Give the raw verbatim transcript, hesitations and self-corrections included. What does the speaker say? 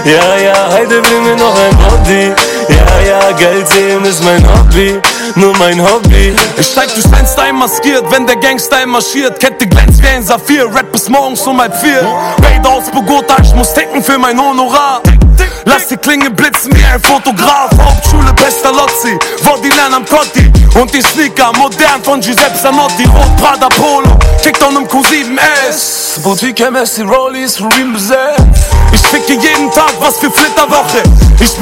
Ja, ja, heute bring mir noch ein Body. Ja, ja, Geld sehen ist mein Hobby, nur mein Hobby. Ich steig durchs Fenster einmaskiert, wenn der Gangster marschiert. Kette glänzt wie ein Saphir, Rap bis morgens um halb vier. Raid aus Bogota, ich muss ticken für mein Honorar. Lass die Klinge blitzen wie ein Fotograf. Hauptschule Pestalozzi, Woddy lernen am Cotti. Und die Sneaker, modern von Giuseppe Zanotti. Rot Prada Polo, Kickdown im Q sieben S. Boutique M S, die Rollies, Ream besetzt. Ich ficke jeden Tag, was für Flitterwoche. Ich